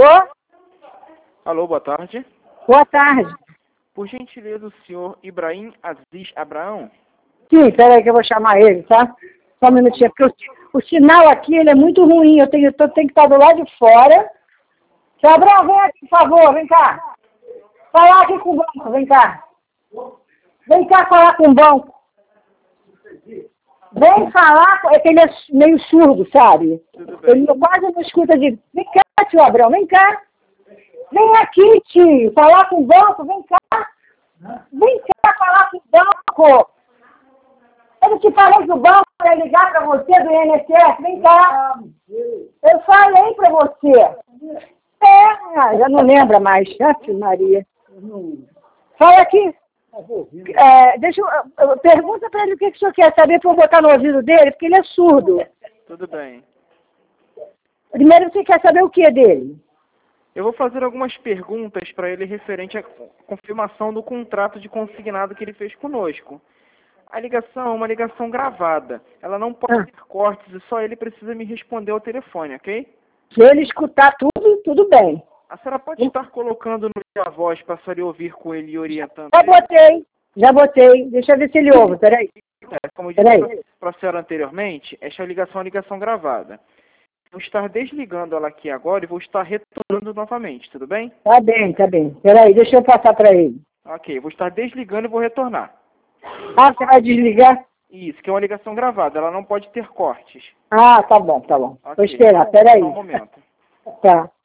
Ô, Alô, boa tarde. boa tarde. Por gentileza, o senhor Ibrahim Aziz Abraão? Sim, peraí que eu vou chamar ele, tá? Só um minutinho, porque o sinal aqui ele é muito ruim, eu tenho que estar do lado de fora. Seu Abraão, vem aqui, por favor, vem cá. Falar aqui com o banco, vem cá. Vem cá falar com o banco. Vem falar, é que ele é meio surdo, sabe? Tudo bem. Ele quase não escuta de... Vem cá, tio Abraão, vem cá. Vem aqui, tio, falar com o banco, vem cá. Vem cá falar com o banco. Eu te falei que o banco ia ligar para você do INSS, vem cá. Eu falei para você. Já não lembra mais. Ave Maria. Fala aqui. Pergunta para ele o que o senhor quer saber para eu botar no ouvido dele, porque ele é surdo. Tudo bem. Primeiro você quer saber o que dele? Eu vou fazer algumas perguntas para ele referente à confirmação do contrato de consignado que ele fez conosco. A ligação é uma ligação gravada. Ela não pode ter cortes e só ele precisa me responder ao telefone, ok? Se ele escutar tudo bem. A senhora pode estar colocando no a voz para a senhora ouvir com ele e orientando Já botei. Deixa eu ver se ele ouve, peraí. Como eu disse para a senhora anteriormente, esta ligação é uma ligação gravada. Vou estar desligando ela aqui agora e vou estar retornando novamente, tudo bem? Tá bem. Peraí, deixa eu passar para ele. Ok, vou estar desligando e vou retornar. Ah, você vai desligar? Isso, que é uma ligação gravada, ela não pode ter cortes. Ah, tá bom. Okay. Vou esperar, peraí. Só um momento. Tá.